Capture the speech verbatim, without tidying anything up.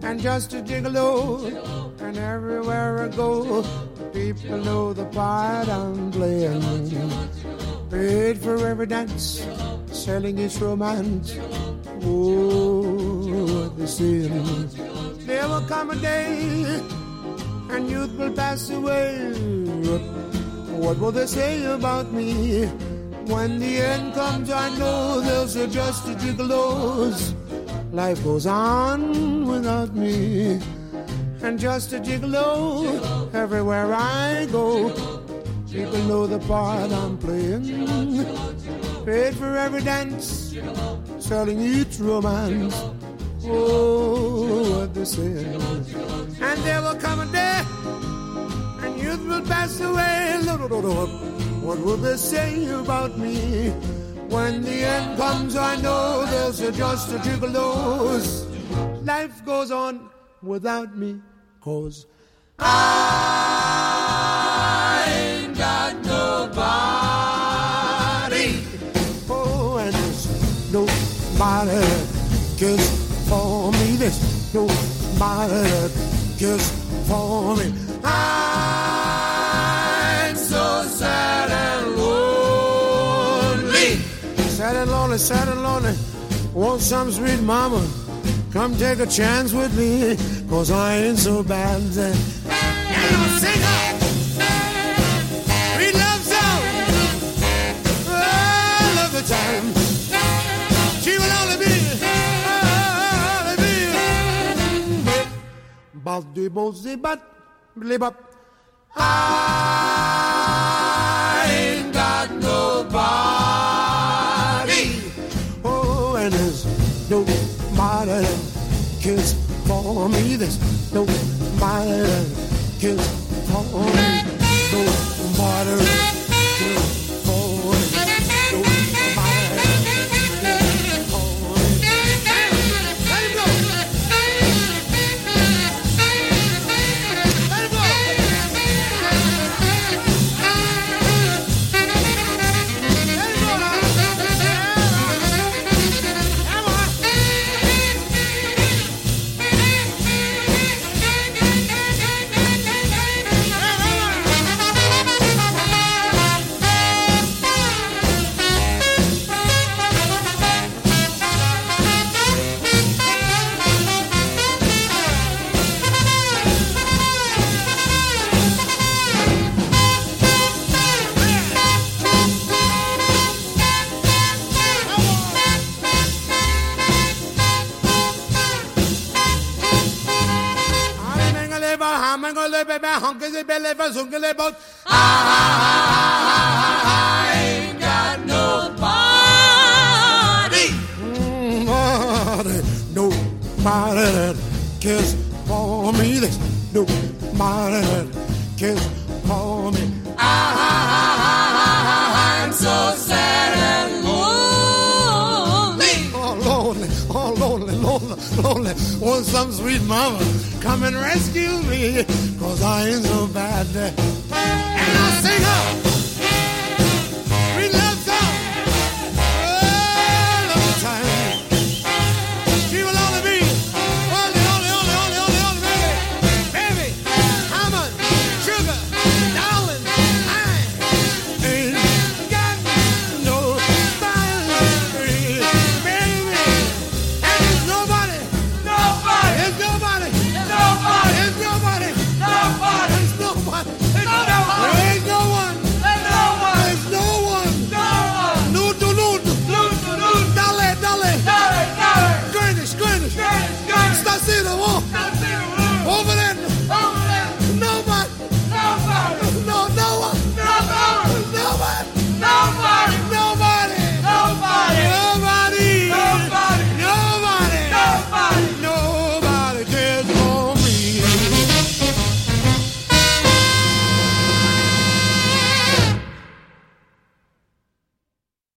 and just a gigolo. And everywhere I go, people know the part I'm playing. Paid for every dance, selling its romance. Oh, the sin. There will come a day, and youth will pass away. What will they say about me? When the end comes, I know they'll say just a gigolos. Life goes on without me, and just a gigolo. Everywhere I go, people know the part I'm playing. Paid for every dance, selling each romance. Oh, what they say. And there will come a day, and youth will pass away. What will they say about me? When the end comes, I know there's just a gigolos. Life goes on without me, 'cause I ain't got nobody. Oh, and there's nobody that cares for me. There's nobody that cares for me. I'm so sad and lonely. Sad and lonely, sad and lonely. Want some sweet mama, come take a chance with me, 'cause I ain't so bad. And I'll sing her sweet love song. Oh, I love the time. She will only be, only be. But the bozy but live up. I ain't got nobody. Oh, and there's nobody that cares for me. There's nobody that cares for me. Nobody that cares for me. Nobody that cares for me. Let him go. Let him go. I ain't got nobody. Nobody, nobody that cares for me. There's nobody that cares for me. I'm so sad and lonely. Oh, lonely, oh, lonely, lonely, lonely. Want some sweet mama, come and rescue me, 'cause I ain't so bad. And I'll sing up.